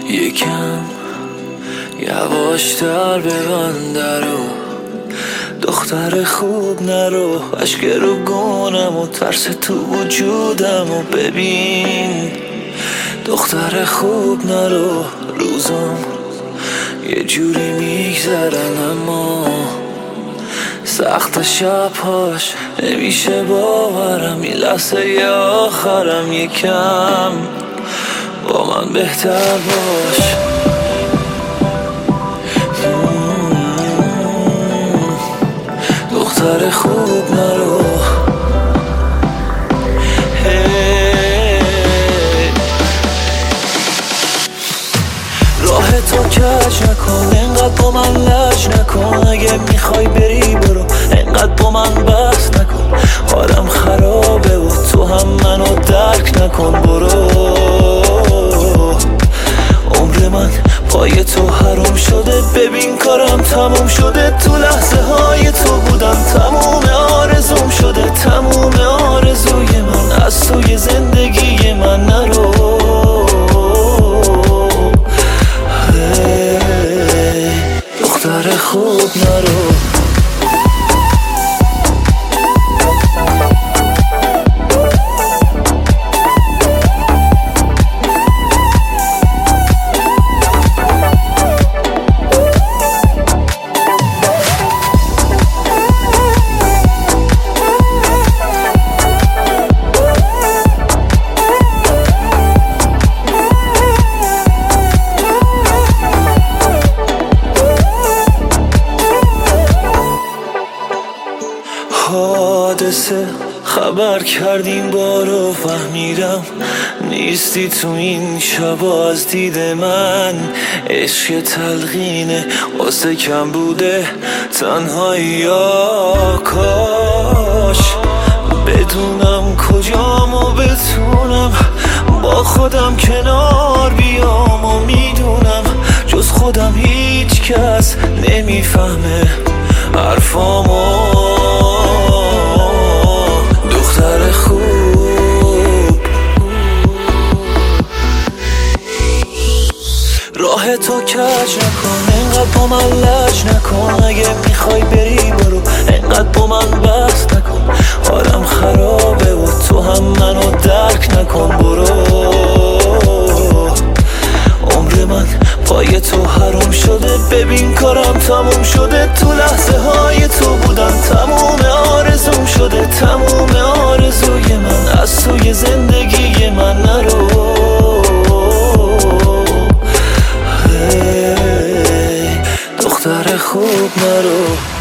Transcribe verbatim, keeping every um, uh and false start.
یکم یواشتر ببند درو، دختر خوب نرو، اشک رو گونم و ترس تو وجودم و ببین. دختر خوب نرو، روزم یه جوری میگذرن اما سخت شبهاش نمیشه باورم. این لحظه آخرم، یکم با من بهتر باش. دختر خوب نرو، راه تو کج نکن، انقدر با من لج نکن. اگه میخوای بری برو، انقدر با من بحث نکن. حالم خرابه و تو هم منو درک نکن. برو، عمر من پای تو حروم شده. ببین کارم تموم شده، تو لحظه های تو بودم. تموم آرزوم شده، تموم آرزوی من از توی زندگی من نرو. دختر خوب نرو. حادثه خبر کردیم بارو، فهمیدم نیستی تو این شبا از دید من. عشق تلقینه واسه کم بوده تنهایی، یا کاش بدونم کجام و بتونم با خودم کنار بیام. و میدونم جز خودم هیچ کس نمیفهمه حرفامو. دختر خوب، راه تو کج نکن، انقدر با من لج نکن. اگه میخوای بری برو، انقدر با من بحث نکن. حالم خرابه و تو هم منو درک نکن. برو، عمر من پای تو حروم شده. ببین کارم تموم شده، تو لحظه های تو بودم. تموم آرزوم شده، تموم آرزوی من از توی زندگی من نرو. دختر خوب نرو.